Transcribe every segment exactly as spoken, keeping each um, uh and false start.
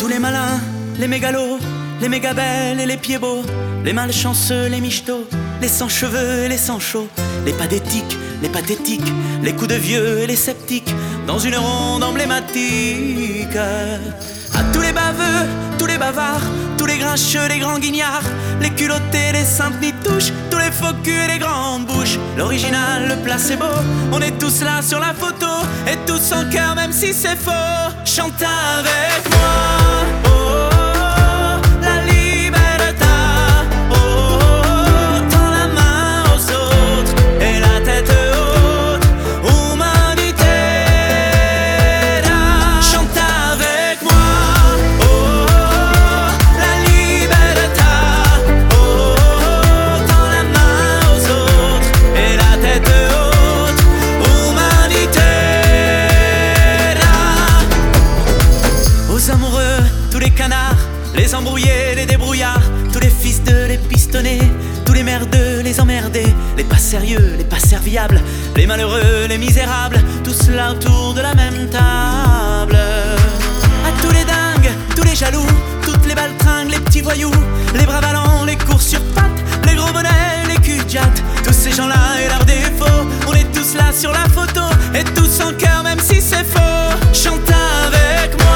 tous les malins, les mégalos, les mégabelles et les pieds beaux, les malchanceux, les michetots, les sans cheveux et les sans chauds, les pathétiques, les pathétiques, les coups de vieux et les sceptiques, dans une ronde emblématique. À tous les baveux, tous les bavards, tous les grincheux, les grands guignards, les culottés, les saintes nitouches, tous les faux culs et les grandes bouches, l'original, le placebo, on est tous là sur la photo, et tous en cœur même si c'est faux. Chante avec moi, oh, oh, oh, la libertà, oh, oh, oh, tends la main aux autres, et la tête haute, humanité. Chante avec moi, oh, oh, oh, la libertà, oh, oh, oh, tends la main aux autres, et la tête haute, humanité. Aux amoureux, tous les canards, les embrouillés, les débrouillards, tous les fils de les pistonnés, tous les merdeux, les emmerdés, les pas sérieux, les pas serviables, les malheureux, les misérables, tous là autour de la même table. À tous les dingues, tous les jaloux, toutes les baltringues, les petits voyous, les bras ballants, les cours sur pattes, les gros bonnets, les culs de jatte, tous ces gens-là et leurs défauts, on est tous là sur la photo, et tous en cœur même si c'est faux. Chante avec moi.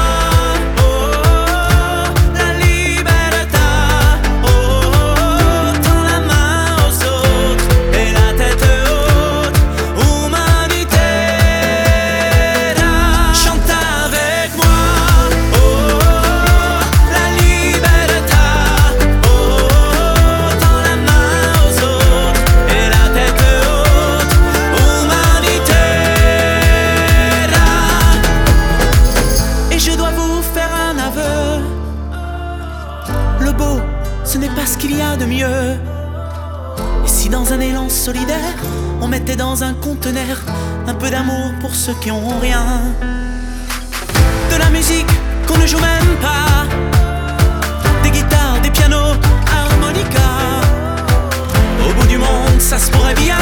Le beau, ce n'est pas ce qu'il y a de mieux. Et si dans un élan solidaire, on mettait dans un conteneur un peu d'amour pour ceux qui ont rien, de la musique qu'on ne joue même pas, des guitares, des pianos, harmonica, au bout du monde ça se pourrait bien